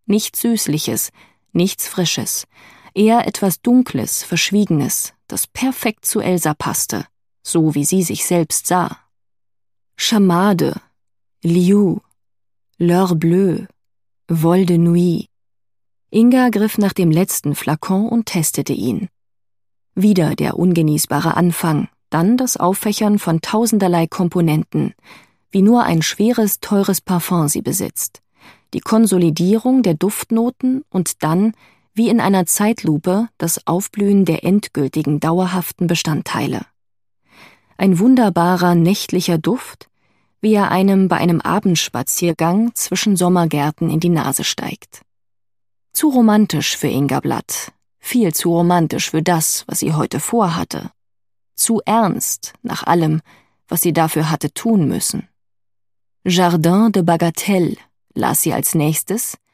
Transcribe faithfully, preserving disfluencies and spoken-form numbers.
Nichts Süßliches, nichts Frisches, eher etwas Dunkles, Verschwiegenes, das perfekt zu Elsa passte, so wie sie sich selbst sah. Chamade, Liu, L'heure bleue, Vol de nuit. Inga griff nach dem letzten Flakon und testete ihn. Wieder der ungenießbare Anfang, dann das Auffächern von tausenderlei Komponenten, wie nur ein schweres, teures Parfum sie besitzt. Die Konsolidierung der Duftnoten und dann, wie in einer Zeitlupe, das Aufblühen der endgültigen, dauerhaften Bestandteile. Ein wunderbarer, nächtlicher Duft, wie er einem bei einem Abendspaziergang zwischen Sommergärten in die Nase steigt. Zu romantisch für Inga Blatt, viel zu romantisch für das, was sie heute vorhatte. Zu ernst, nach allem, was sie dafür hatte tun müssen. Jardin de Bagatelle las sie als nächstes,